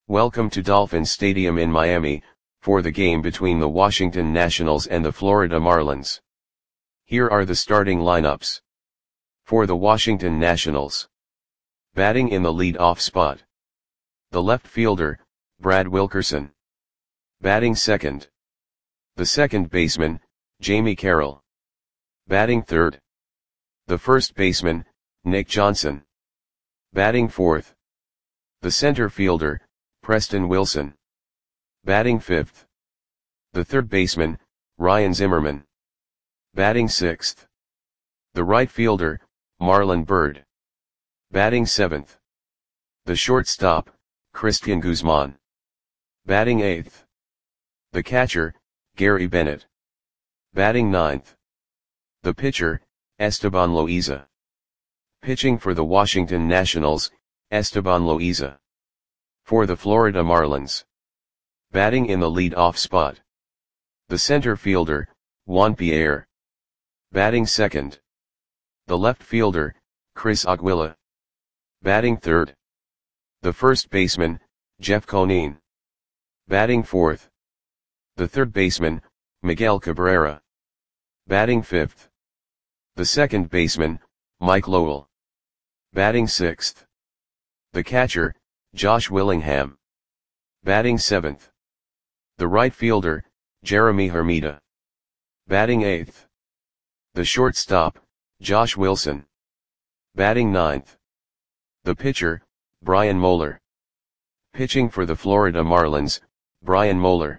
Welcome to Dolphins Stadium in Miami, for the game between the Washington Nationals and the Florida Marlins. Here are the starting lineups. For the Washington Nationals. Batting in the lead-off spot. The left fielder, Brad Wilkerson. Batting second. The second baseman, Jamie Carroll. Batting third. The first baseman, Nick Johnson. Batting fourth. The center fielder, Preston Wilson. Batting fifth. The third baseman, Ryan Zimmerman. Batting sixth. The right fielder, Marlon Byrd. Batting seventh. The shortstop, Cristian Guzman. Batting eighth. The catcher, Gary Bennett. Batting ninth. The pitcher, Esteban Loaiza. Pitching for the Washington Nationals, Esteban Loaiza. For the Florida Marlins. Batting in the lead-off spot. The center fielder, Juan Pierre. Batting second. The left fielder, Chris Aguila. Batting third. The first baseman, Jeff Conine. Batting fourth. The third baseman, Miguel Cabrera. Batting fifth. The second baseman, Mike Lowell. Batting sixth. The catcher, Josh Willingham. Batting seventh. The right fielder, Jeremy Hermida. Batting eighth. The shortstop, Josh Wilson. Batting ninth. The pitcher, Brian Moeller. Pitching for the Florida Marlins, Brian Moeller.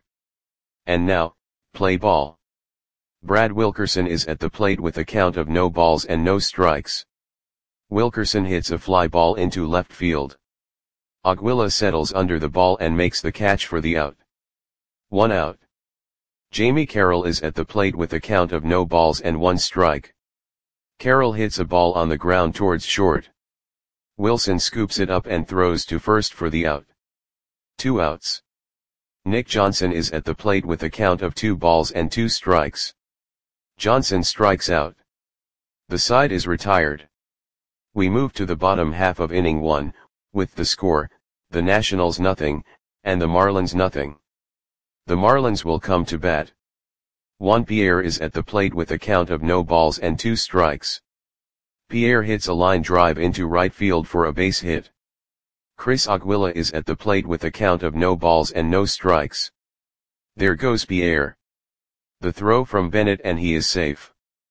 And now, play ball. Brad Wilkerson is at the plate with a count of no balls and no strikes. Wilkerson hits a fly ball into left field. Aguila settles under the ball and makes the catch for the out. 1 out. Jamie Carroll is at the plate with a count of no balls and 1 strike. Carroll hits a ball on the ground towards short. Wilson scoops it up and throws to first for the out. 2 outs. Nick Johnson is at the plate with a count of 2 balls and 2 strikes. Johnson strikes out. The side is retired. We move to the bottom half of inning 1, with the score, the Nationals nothing, and the Marlins nothing. The Marlins will come to bat. Juan Pierre is at the plate with a count of no balls and 2 strikes. Pierre hits a line drive into right field for a base hit. Chris Aguila is at the plate with a count of no balls and no strikes. There goes Pierre. The throw from Bennett and he is safe.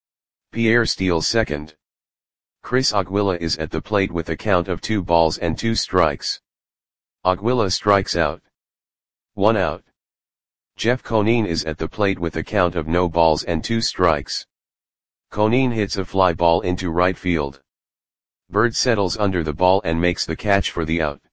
Pierre steals second. Chris Aguila is at the plate with a count of 2 balls and 2 strikes. Aguila strikes out. 1 out. Jeff Conine is at the plate with a count of no balls and 2 strikes. Conine hits a fly ball into right field. Byrd settles under the ball and makes the catch for the out.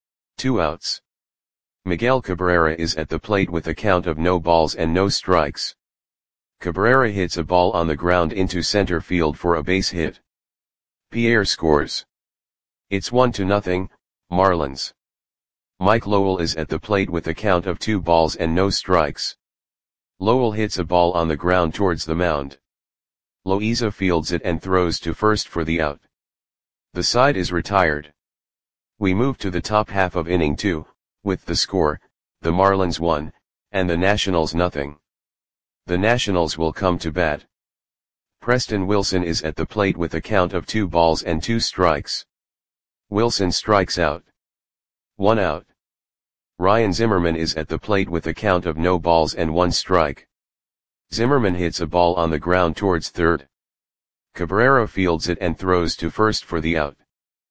2 outs. Miguel Cabrera is at the plate with a count of no balls and no strikes. Cabrera hits a ball on the ground into center field for a base hit. Pierre scores. It's 1-0, Marlins. Mike Lowell is at the plate with a count of 2 balls and no strikes. Lowell hits a ball on the ground towards the mound. Loaiza fields it and throws to first for the out. The side is retired. We move to the top half of inning 2, with the score, the Marlins 1, and the Nationals nothing. The Nationals will come to bat. Preston Wilson is at the plate with a count of 2 balls and 2 strikes. Wilson strikes out. 1 out. Ryan Zimmerman is at the plate with a count of no balls and 1 strike. Zimmerman hits a ball on the ground towards third. Cabrera fields it and throws to first for the out.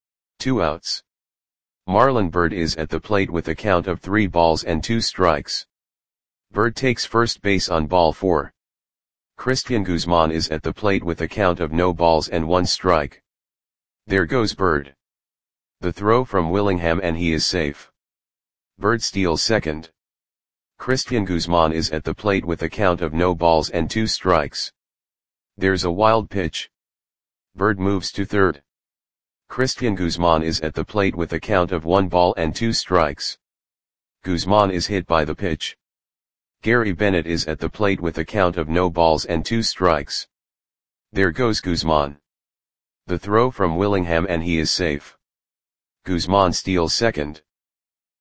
2 outs. Marlon Byrd is at the plate with a count of 3 balls and 2 strikes. Byrd takes first base on ball 4. Cristian Guzman is at the plate with a count of no balls and 1 strike. There goes Byrd. The throw from Willingham and he is safe. Byrd steals second. Cristian Guzman is at the plate with a count of no balls and 2 strikes. There's a wild pitch. Byrd moves to third. Cristian Guzman is at the plate with a count of 1 ball and 2 strikes. Guzman is hit by the pitch. Gary Bennett is at the plate with a count of no balls and 2 strikes. There goes Guzman. The throw from Willingham and he is safe. Guzman steals second.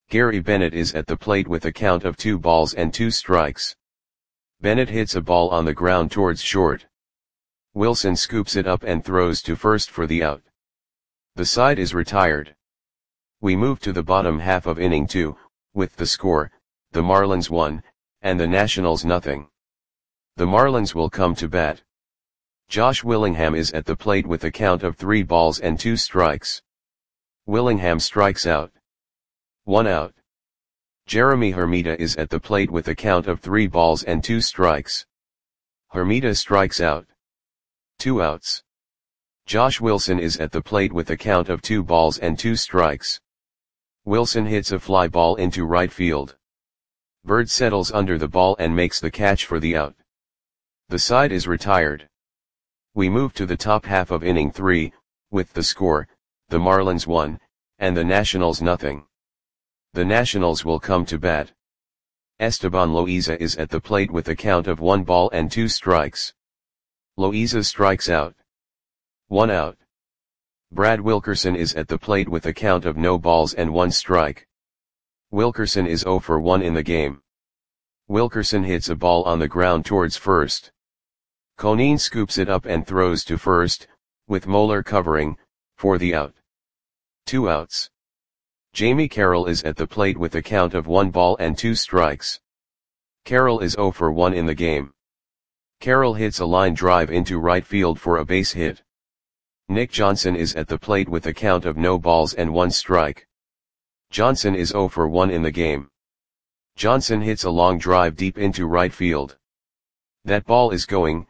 Gary Bennett is at the plate with a count of 2 balls and 2 strikes. Bennett hits a ball on the ground towards short. Wilson scoops it up and throws to first for the out. The side is retired. We move to the bottom half of inning 2, with the score, the Marlins 1, and the Nationals nothing. The Marlins will come to bat. Josh Willingham is at the plate with a count of 3 balls and 2 strikes. Willingham strikes out. 1 out. Jeremy Hermida is at the plate with a count of 3 balls and 2 strikes. Hermida strikes out. 2 outs. Josh Wilson is at the plate with a count of 2 balls and 2 strikes. Wilson hits a fly ball into right field. Bird settles under the ball and makes the catch for the out. The side is retired. We move to the top half of inning 3, with the score, the Marlins 1, and the Nationals nothing. The Nationals will come to bat. Esteban Loaiza is at the plate with a count of 1 ball and 2 strikes. Loaiza strikes out. 1 out. Brad Wilkerson is at the plate with a count of no balls and 1 strike. Wilkerson is 0 for 1 in the game. Wilkerson hits a ball on the ground towards first. Conine scoops it up and throws to first, with Moeller covering, for the out. 2 outs. Jamie Carroll is at the plate with a count of 1 ball and 2 strikes. Carroll is 0 for 1 in the game. Carroll hits a line drive into right field for a base hit. Nick Johnson is at the plate with a count of no balls and 1 strike. Johnson is 0 for 1 in the game. Johnson hits a long drive deep into right field. That ball is gone.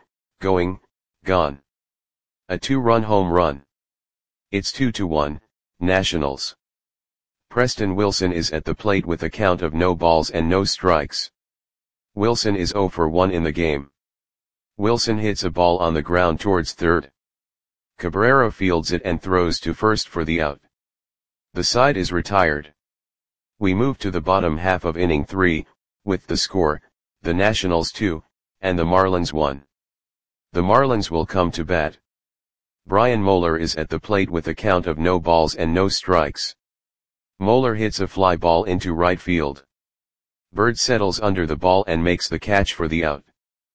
A 2-run home run. It's 2-1, Nationals. Preston Wilson is at the plate with a count of no balls and no strikes. Wilson is 0 for 1 in the game. Wilson hits a ball on the ground towards third. Cabrera fields it and throws to first for the out. The side is retired. We move to the bottom half of inning 3, with the score, the Nationals 2, and the Marlins 1. The Marlins will come to bat. Brian Moeller is at the plate with a count of no balls and no strikes. Moeller hits a fly ball into right field. Bird settles under the ball and makes the catch for the out.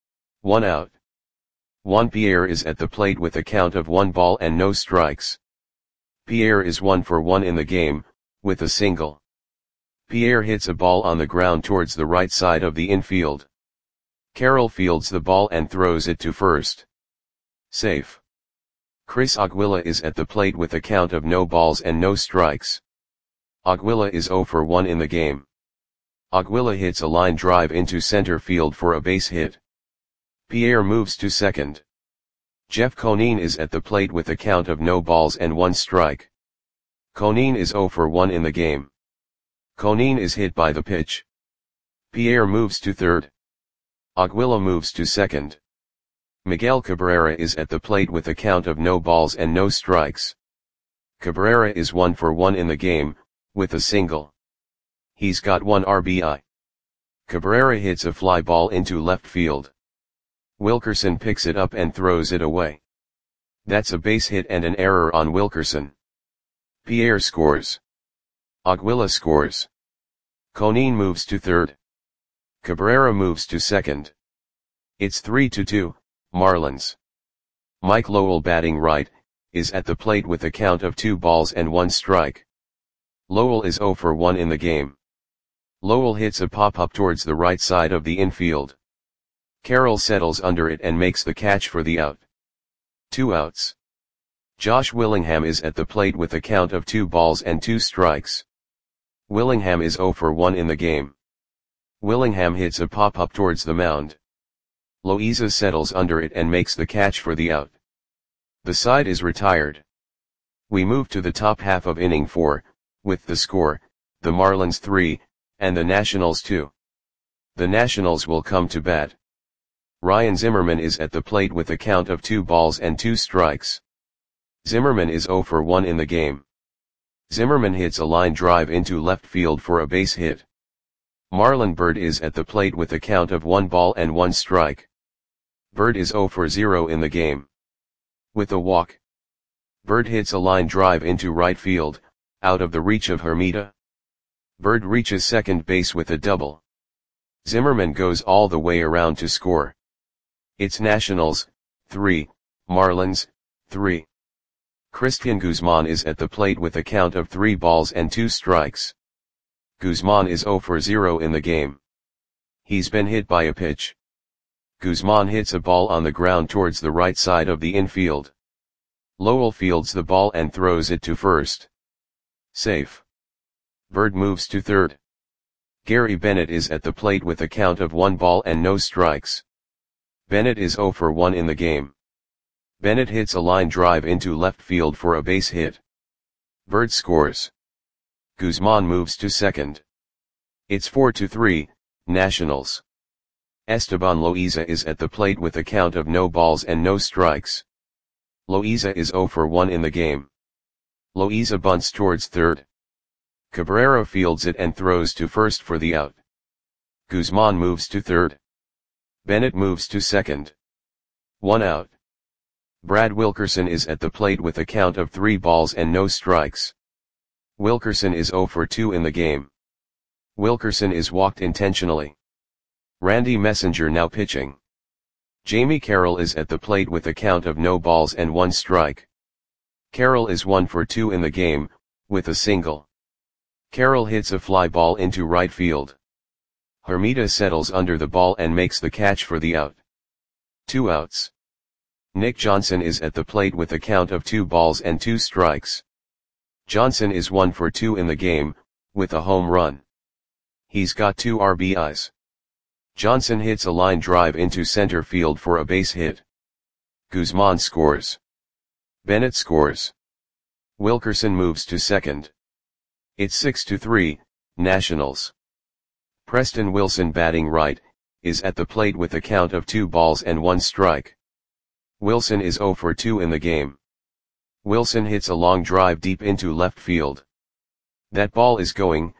1 out. Juan Pierre is at the plate with a count of 1 ball and no strikes. Pierre is 1 for 1 in the game, with a single. Pierre hits a ball on the ground towards the right side of the infield. Carroll fields the ball and throws it to first. Safe. Chris Aguila is at the plate with a count of no balls and no strikes. Aguila is 0 for 1 in the game. Aguila hits a line drive into center field for a base hit. Pierre moves to second. Jeff Conine is at the plate with a count of no balls and 1 strike. Conine is 0 for 1 in the game. Conine is hit by the pitch. Pierre moves to third. Aguila moves to second. Miguel Cabrera is at the plate with a count of no balls and no strikes. Cabrera is 1 for 1 in the game, with a single. He's got 1 RBI. Cabrera hits a fly ball into left field. Wilkerson picks it up and throws it away. That's a base hit and an error on Wilkerson. Pierre scores. Aguila scores. Conine moves to third. Cabrera moves to second. It's 3-2, Marlins. Mike Lowell, batting right, is at the plate with a count of 2 balls and 1 strike. Lowell is 0 for 1 in the game. Lowell hits a pop-up towards the right side of the infield. Carroll settles under it and makes the catch for the out. 2 outs. Josh Willingham is at the plate with a count of 2 balls and 2 strikes. Willingham is 0 for 1 in the game. Willingham hits a pop-up towards the mound. Loaiza settles under it and makes the catch for the out. The side is retired. We move to the top half of inning 4, with the score, the Marlins 3, and the Nationals 2. The Nationals will come to bat. Ryan Zimmerman is at the plate with a count of 2 balls and 2 strikes. Zimmerman is 0 for 1 in the game. Zimmerman hits a line drive into left field for a base hit. Marlon Byrd is at the plate with a count of 1 ball and 1 strike. Byrd is 0 for 0 in the game. With a walk. Byrd hits a line drive into right field, out of the reach of Hermida. Bird reaches second base with a double. Zimmerman goes all the way around to score. It's Nationals, 3, Marlins, 3. Christian Guzman is at the plate with a count of 3 balls and 2 strikes. Guzman is 0 for 0 in the game. He's been hit by a pitch. Guzman hits a ball on the ground towards the right side of the infield. Lowell fields the ball and throws it to first. Safe. Bird moves to third. Gary Bennett is at the plate with a count of 1 ball and no strikes. Bennett is 0 for 1 in the game. Bennett hits a line drive into left field for a base hit. Bird scores. Guzman moves to second. It's 4-3, Nationals. Esteban Loaiza is at the plate with a count of no balls and no strikes. Loaiza is 0 for 1 in the game. Loaiza bunts towards third. Cabrera fields it and throws to first for the out. Guzman moves to third. Bennett moves to second. 1 out. Brad Wilkerson is at the plate with a count of 3 balls and no strikes. Wilkerson is 0 for 2 in the game. Wilkerson is walked intentionally. Randy Messenger now pitching. Jamie Carroll is at the plate with a count of no balls and 1 strike. Carroll is 1 for 2 in the game, with a single. Carroll hits a fly ball into right field. Hermida settles under the ball and makes the catch for the out. 2 outs. Nick Johnson is at the plate with a count of 2 balls and 2 strikes. Johnson is 1 for 2 in the game, with a home run. He's got 2 RBIs. Johnson hits a line drive into center field for a base hit. Guzman scores. Bennett scores. Wilkerson moves to second. It's 6-3, Nationals. Preston Wilson batting right, is at the plate with a count of 2 balls and 1 strike. Wilson is 0 for 2 in the game. Wilson hits a long drive deep into left field. That ball is gone.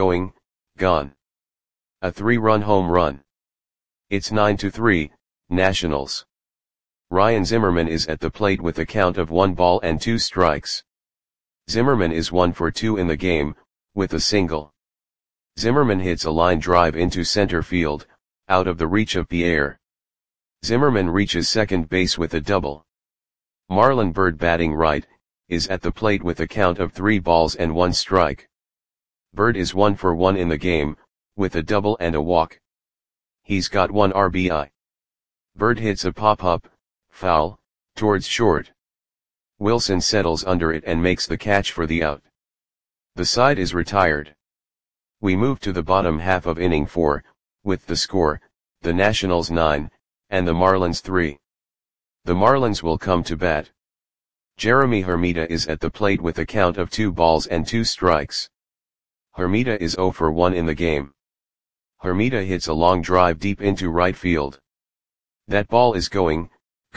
A 3-run home run. It's 9-3, Nationals. Ryan Zimmerman is at the plate with a count of 1 ball and 2 strikes. Zimmerman is 1 for 2 in the game, with a single. Zimmerman hits a line drive into center field, out of the reach of Pierre. Zimmerman reaches second base with a double. Marlon Byrd batting right, is at the plate with a count of 3 balls and 1 strike. Byrd is 1 for 1 in the game, with a double and a walk. He's got 1 RBI. Byrd hits a pop-up, foul, towards short. Wilson settles under it and makes the catch for the out. The side is retired. We move to the bottom half of inning 4, with the score, the Nationals 9, and the Marlins 3. The Marlins will come to bat. Jeremy Hermida is at the plate with a count of 2 balls and 2 strikes. Hermida is 0 for 1 in the game. Hermida hits a long drive deep into right field. That ball is gone.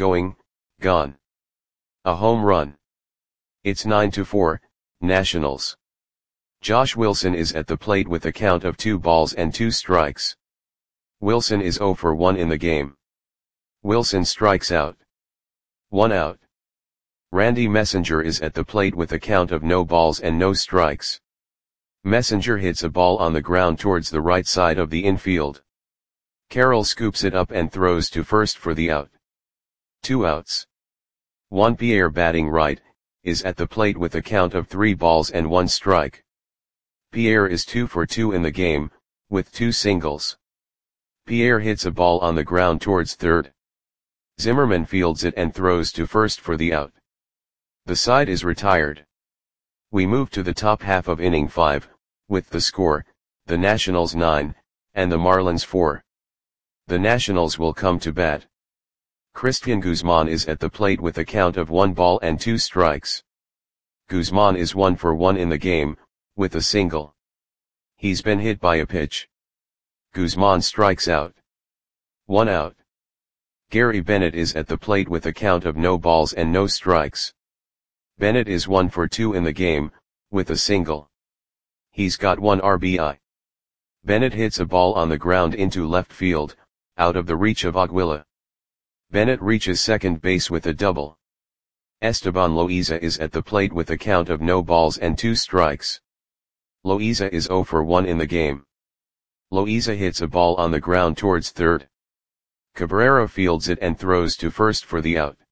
A home run. It's 9-4, Nationals. Josh Wilson is at the plate with a count of 2 balls and 2 strikes. Wilson is 0 for 1 in the game. Wilson strikes out. 1 out. Randy Messenger is at the plate with a count of no balls and no strikes. Messenger hits a ball on the ground towards the right side of the infield. Carroll scoops it up and throws to first for the out. 2 outs. Juan Pierre batting right, is at the plate with a count of 3 balls and 1 strike. Pierre is 2 for 2 in the game, with 2 singles. Pierre hits a ball on the ground towards third. Zimmerman fields it and throws to first for the out. The side is retired. We move to the top half of inning 5, with the score, the Nationals 9, and the Marlins 4. The Nationals will come to bat. Christian Guzman is at the plate with a count of 1 ball and 2 strikes. Guzman is 1 for 1 in the game, with a single. He's been hit by a pitch. Guzman strikes out. 1 out. Gary Bennett is at the plate with a count of no balls and no strikes. Bennett is 1 for 2 in the game, with a single. He's got 1 RBI. Bennett hits a ball on the ground into left field, out of the reach of Aguila. Bennett reaches second base with a double. Esteban Loaiza is at the plate with a count of no balls and 2 strikes. Loiza is 0 for 1 in the game. Loiza hits a ball on the ground towards third. Cabrera fields it and throws to first for the out.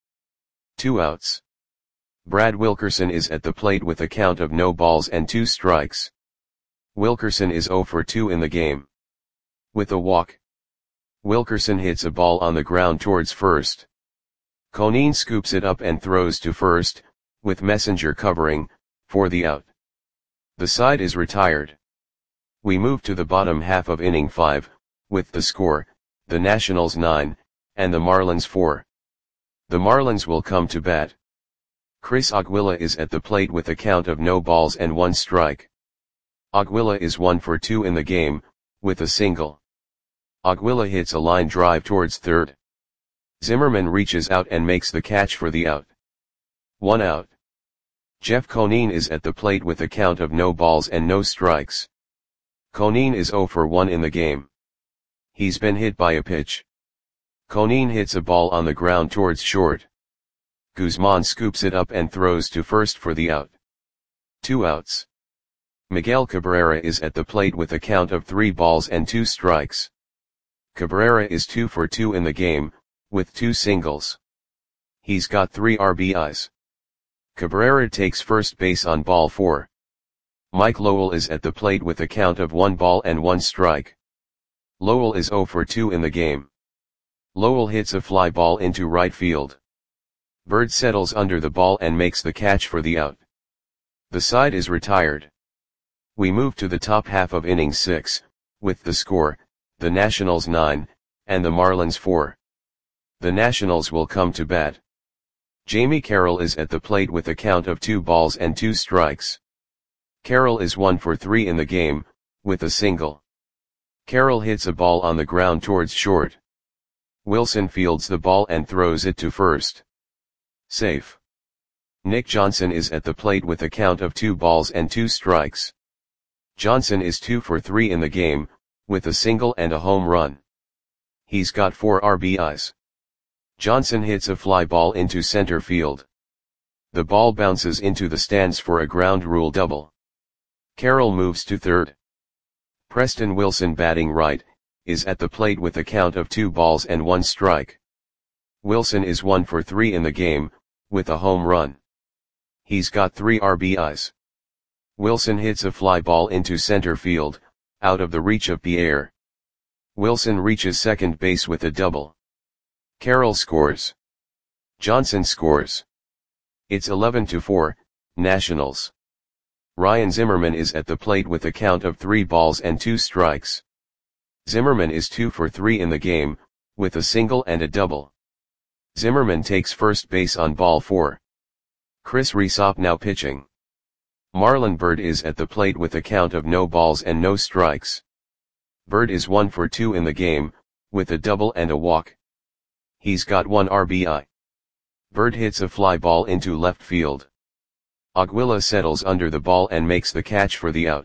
2 outs. Brad Wilkerson is at the plate with a count of no balls and 2 strikes. Wilkerson is 0 for 2 in the game. With a walk, Wilkerson hits a ball on the ground towards first. Conine scoops it up and throws to first, with Messenger covering, for the out. The side is retired. We move to the bottom half of inning 5, with the score, the Nationals 9, and the Marlins 4. The Marlins will come to bat. Chris Aguila is at the plate with a count of no balls and 1 strike. Aguila is 1 for 2 in the game, with a single. Aguila hits a line drive towards third. Zimmerman reaches out and makes the catch for the out. 1 out. Jeff Conine is at the plate with a count of no balls and no strikes. Conine is 0 for 1 in the game. He's been hit by a pitch. Conine hits a ball on the ground towards short. Guzman scoops it up and throws to first for the out. 2 outs. Miguel Cabrera is at the plate with a count of 3 balls and 2 strikes. Cabrera is 2 for 2 in the game, with 2 singles. He's got 3 RBIs. Cabrera takes first base on ball 4. Mike Lowell is at the plate with a count of 1 ball and 1 strike. Lowell is 0 for 2 in the game. Lowell hits a fly ball into right field. Bird settles under the ball and makes the catch for the out. The side is retired. We move to the top half of inning 6, with the score, the Nationals 9, and the Marlins 4. The Nationals will come to bat. Jamie Carroll is at the plate with a count of 2 balls and 2 strikes. Carroll is 1 for 3 in the game, with a single. Carroll hits a ball on the ground towards short. Wilson fields the ball and throws it to first. Safe. Nick Johnson is at the plate with a count of 2 balls and 2 strikes. Johnson is 2 for 3 in the game, with a single and a home run. He's got 4 RBIs. Johnson hits a fly ball into center field. The ball bounces into the stands for a ground rule double. Carroll moves to third. Preston Wilson, batting right, is at the plate with a count of 2 balls and 1 strike. Wilson is 1 for 3 in the game, with a home run. He's got 3 RBIs. Wilson hits a fly ball into center field, out of the reach of Pierre. Wilson reaches second base with a double. Carroll scores. Johnson scores. It's 11-4, Nationals. Ryan Zimmerman is at the plate with a count of 3 balls and 2 strikes. Zimmerman is 2 for 3 in the game, with a single and a double. Zimmerman takes first base on ball 4. Chris Rysop now pitching. Marlon Byrd is at the plate with a count of no balls and no strikes. Byrd is 1 for 2 in the game, with a double and a walk. He's got 1 RBI. Byrd hits a fly ball into left field. Aguila settles under the ball and makes the catch for the out.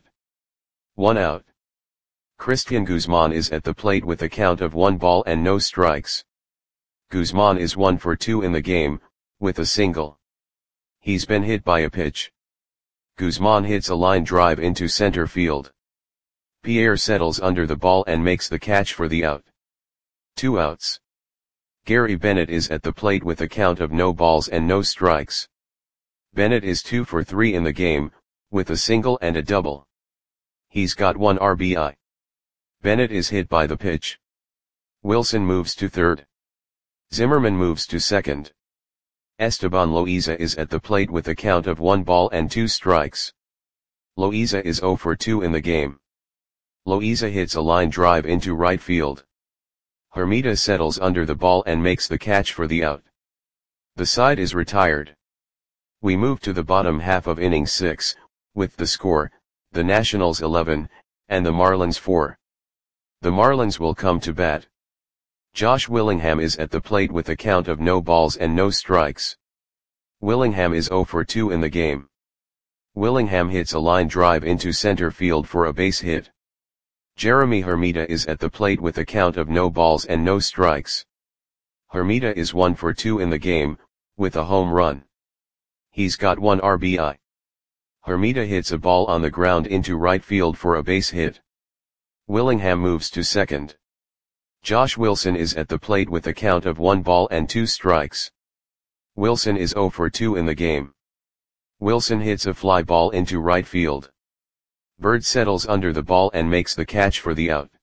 1 out. Christian Guzman is at the plate with a count of 1 ball and no strikes. Guzman is 1 for 2 in the game, with a single. He's been hit by a pitch. Guzman hits a line drive into center field. Pierre settles under the ball and makes the catch for the out. 2 outs. Gary Bennett is at the plate with a count of no balls and no strikes. Bennett is 2 for 3 in the game, with a single and a double. He's got 1 RBI. Bennett is hit by the pitch. Wilson moves to third. Zimmerman moves to second. Esteban Loiza is at the plate with a count of 1 ball and 2 strikes. Loiza is 0 for 2 in the game. Loiza hits a line drive into right field. Hermida settles under the ball and makes the catch for the out. The side is retired. We move to the bottom half of inning 6, with the score, the Nationals 11, and the Marlins 4. The Marlins will come to bat. Josh Willingham is at the plate with a count of no balls and no strikes. Willingham is 0 for 2 in the game. Willingham hits a line drive into center field for a base hit. Jeremy Hermida is at the plate with a count of no balls and no strikes. Hermida is 1 for 2 in the game, with a home run. He's got 1 RBI. Hermida hits a ball on the ground into right field for a base hit. Willingham moves to second. Josh Wilson is at the plate with a count of 1 ball and 2 strikes. Wilson is 0 for 2 in the game. Wilson hits a fly ball into right field. Bird settles under the ball and makes the catch for the out.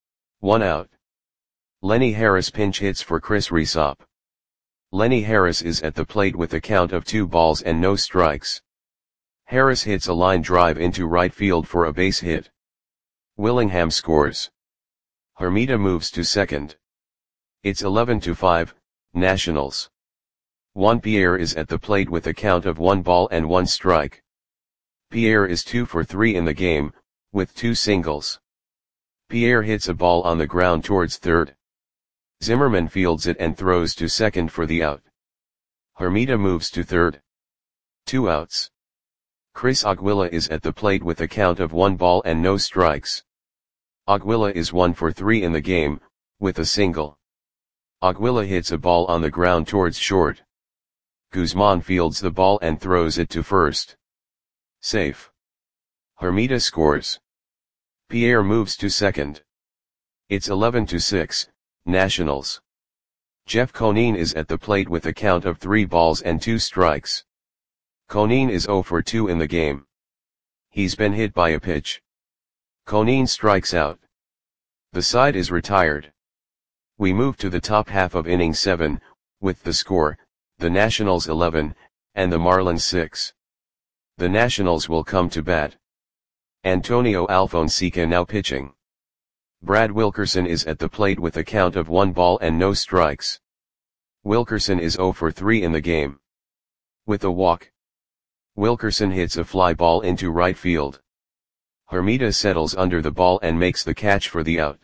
1 out. Lenny Harris pinch hits for Chris Resop. Lenny Harris is at the plate with a count of 2 balls and no strikes. Harris hits a line drive into right field for a base hit. Willingham scores. Hermida moves to second. It's 11-5, Nationals. Juan Pierre is at the plate with a count of 1 ball and 1 strike. Pierre is 2 for 3 in the game, with 2 singles. Pierre hits a ball on the ground towards third. Zimmerman fields it and throws to second for the out. Hermida moves to third. 2 outs. Chris Aguila is at the plate with a count of 1 ball and no strikes. Aguila is 1 for 3 in the game, with a single. Aguila hits a ball on the ground towards short. Guzman fields the ball and throws it to first. Safe. Hermida scores. Pierre moves to second. It's 11-6, Nationals. Jeff Conine is at the plate with a count of 3 balls and 2 strikes. Conine is 0 for 2 in the game. He's been hit by a pitch. Conine strikes out. The side is retired. We move to the top half of inning 7, with the score, the Nationals 11, and the Marlins 6. The Nationals will come to bat. Antonio Alfonseca now pitching. Brad Wilkerson is at the plate with a count of 1 ball and no strikes. Wilkerson is 0 for 3 in the game. With a walk, Wilkerson hits a fly ball into right field. Hermida settles under the ball and makes the catch for the out.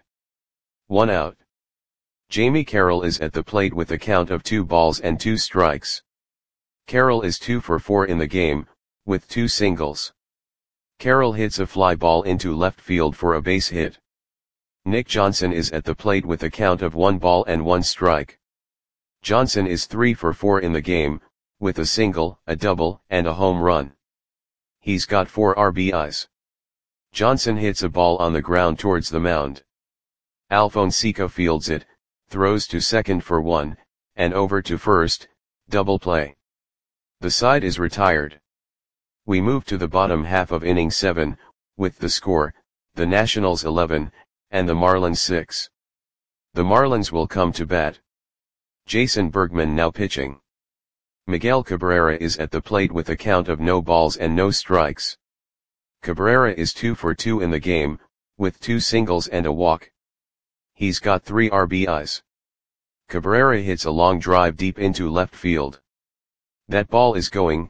1 out. Jamie Carroll is at the plate with a count of 2 balls and 2 strikes. Carroll is 2 for 4 in the game, with 2 singles. Carroll hits a fly ball into left field for a base hit. Nick Johnson is at the plate with a count of 1 ball and 1 strike. Johnson is 3 for 4 in the game, with a single, a double, and a home run. He's got 4 RBIs. Johnson hits a ball on the ground towards the mound. Alfonseca fields it, throws to second for 1, and over to first, double play. The side is retired. We move to the bottom half of inning 7, with the score, the Nationals 11, and the Marlins 6. The Marlins will come to bat. Jason Bergman now pitching. Miguel Cabrera is at the plate with a count of no balls and no strikes. Cabrera is 2 for 2 in the game, with 2 singles and a walk. He's got 3 RBIs. Cabrera hits a long drive deep into left field. That ball is going,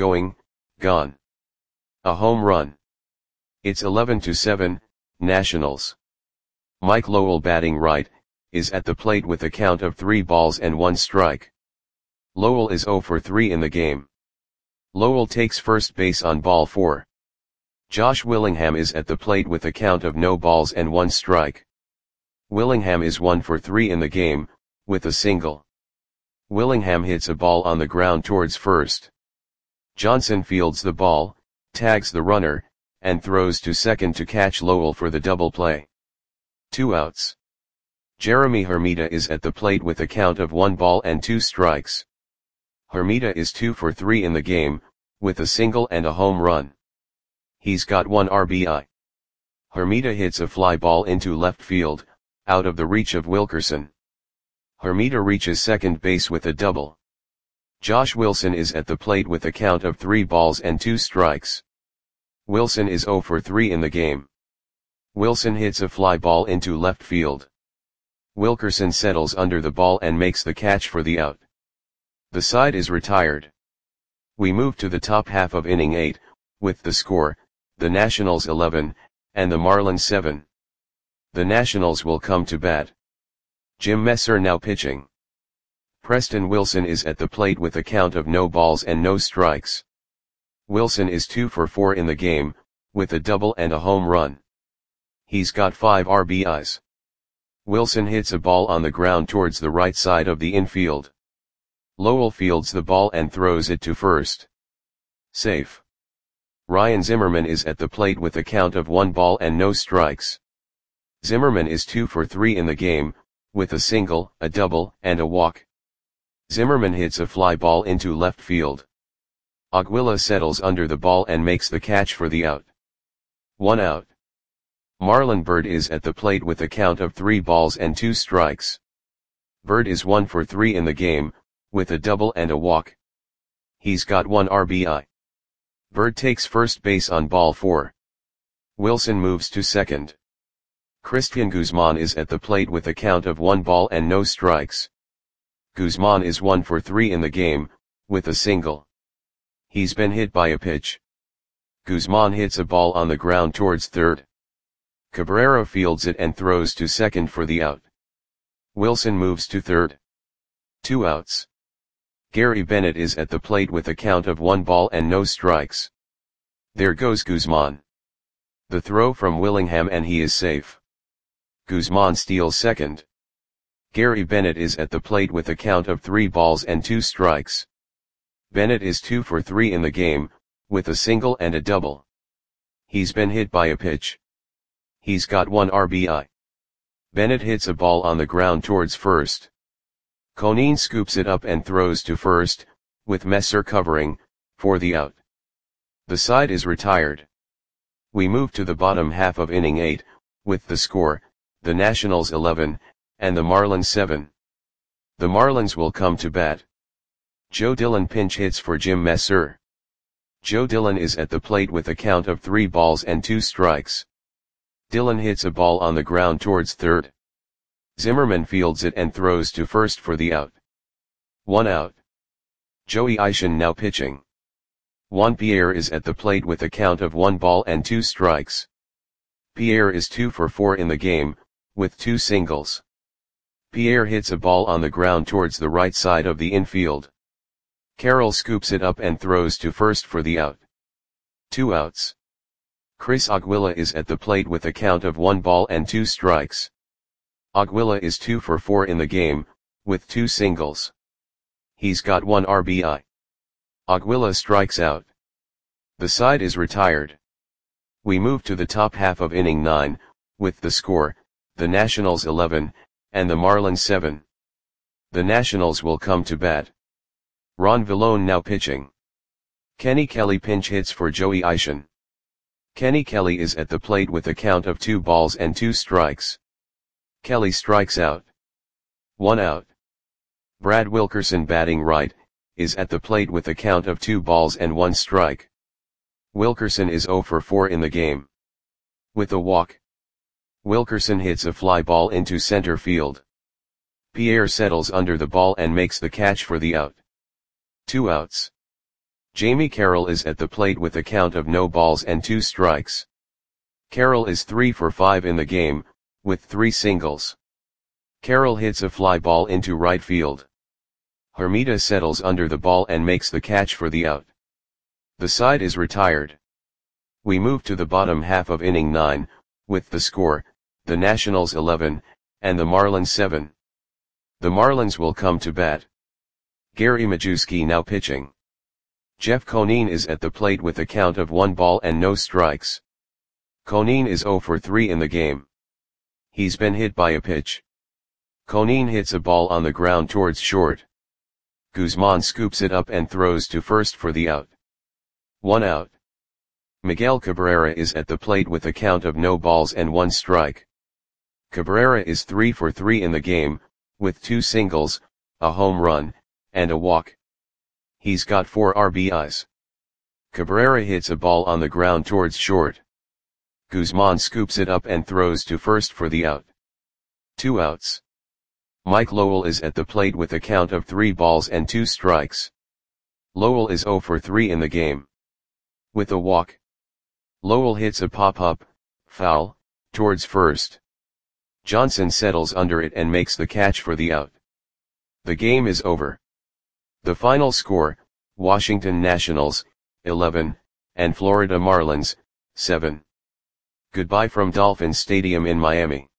gone. A home run. It's 11-7, Nationals. Mike Lowell batting right, is at the plate with a count of 3 balls and 1 strike. Lowell is 0 for 3 in the game. Lowell takes first base on ball 4. Josh Willingham is at the plate with a count of no balls and 1 strike. Willingham is 1 for 3 in the game, with a single. Willingham hits a ball on the ground towards first. Johnson fields the ball, tags the runner, and throws to second to catch Lowell for the double play. 2 outs. Jeremy Hermida is at the plate with a count of 1 ball and 2 strikes. Hermida is 2 for 3 in the game, with a single and a home run. He's got 1 RBI. Hermida hits a fly ball into left field, out of the reach of Wilkerson. Hermida reaches second base with a double. Josh Wilson is at the plate with a count of 3 balls and 2 strikes. Wilson is 0 for 3 in the game. Wilson hits a fly ball into left field. Wilkerson settles under the ball and makes the catch for the out. The side is retired. We move to the top half of inning 8, with the score, the Nationals 11, and the Marlins 7. The Nationals will come to bat. Jim Messer now pitching. Preston Wilson is at the plate with a count of no balls and no strikes. Wilson is 2 for 4 in the game, with a double and a home run. He's got 5 RBIs. Wilson hits a ball on the ground towards the right side of the infield. Lowell fields the ball and throws it to first. Safe. Ryan Zimmerman is at the plate with a count of 1 ball and no strikes. Zimmerman is 2 for 3 in the game, with a single, a double, and a walk. Zimmerman hits a fly ball into left field. Aguila settles under the ball and makes the catch for the out. 1 out. Marlon Byrd is at the plate with a count of 3 balls and 2 strikes. Byrd is 1 for 3 in the game, with a double and a walk. He's got 1 RBI. Byrd takes first base on ball 4. Wilson moves to second. Christian Guzman is at the plate with a count of 1 ball and no strikes. Guzman is 1 for 3 in the game, with a single. He's been hit by a pitch. Guzman hits a ball on the ground towards third. Cabrera fields it and throws to second for the out. Wilson moves to third. 2 outs. Gary Bennett is at the plate with a count of 1 ball and no strikes. There goes Guzman. The throw from Willingham and he is safe. Guzman steals second. Gary Bennett is at the plate with a count of 3 balls and 2 strikes. Bennett is 2 for 3 in the game, with a single and a double. He's been hit by a pitch. He's got 1 RBI. Bennett hits a ball on the ground towards first. Conine scoops it up and throws to first, with Messer covering, for the out. The side is retired. We move to the bottom half of inning 8, with the score, the Nationals 11, and the Marlins 7. The Marlins will come to bat. Joe Dillon pinch hits for Jim Messer. Joe Dillon is at the plate with a count of 3 balls and 2 strikes. Dillon hits a ball on the ground towards third. Zimmerman fields it and throws to first for the out. 1 out. Joey Ishon now pitching. Juan Pierre is at the plate with a count of 1 ball and 2 strikes. Pierre is 2 for 4 in the game, with 2 singles. Pierre hits a ball on the ground towards the right side of the infield. Carroll scoops it up and throws to first for the out. 2 outs. Chris Aguila is at the plate with a count of 1 ball and 2 strikes. Aguila is 2 for 4 in the game, with 2 singles. He's got 1 RBI. Aguila strikes out. The side is retired. We move to the top half of inning 9, with the score, the Nationals 11, and the Marlins 7. The Nationals will come to bat. Ron Villone now pitching. Kenny Kelly pinch hits for Joey Ishon. Kenny Kelly is at the plate with a count of 2 balls and 2 strikes. Kelly strikes out. 1 out. Brad Wilkerson batting right, is at the plate with a count of 2 balls and 1 strike. Wilkerson is 0 for 4 in the game. With a walk. Wilkerson hits a fly ball into center field. Pierre settles under the ball and makes the catch for the out. 2 outs. Jamie Carroll is at the plate with a count of no balls and 2 strikes. Carroll is 3 for 5 in the game, with 3 singles. Carroll hits a fly ball into right field. Hermida settles under the ball and makes the catch for the out. The side is retired. We move to the bottom half of inning 9, with the score, the Nationals 11, and the Marlins 7. The Marlins will come to bat. Gary Majewski now pitching. Jeff Conine is at the plate with a count of 1 ball and no strikes. Conine is 0 for 3 in the game. He's been hit by a pitch. Conine hits a ball on the ground towards short. Guzman scoops it up and throws to first for the out. 1 out. Miguel Cabrera is at the plate with a count of no balls and 1 strike. Cabrera is 3 for 3 in the game, with 2 singles, a home run, and a walk. He's got 4 RBIs. Cabrera hits a ball on the ground towards short. Guzman scoops it up and throws to first for the out. 2 outs. Mike Lowell is at the plate with a count of 3 balls and 2 strikes. Lowell is 0 for 3 in the game. With a walk. Lowell hits a pop-up, foul, towards first. Johnson settles under it and makes the catch for the out. The game is over. The final score, Washington Nationals, 11, and Florida Marlins, 7. Goodbye from Dolphin Stadium in Miami.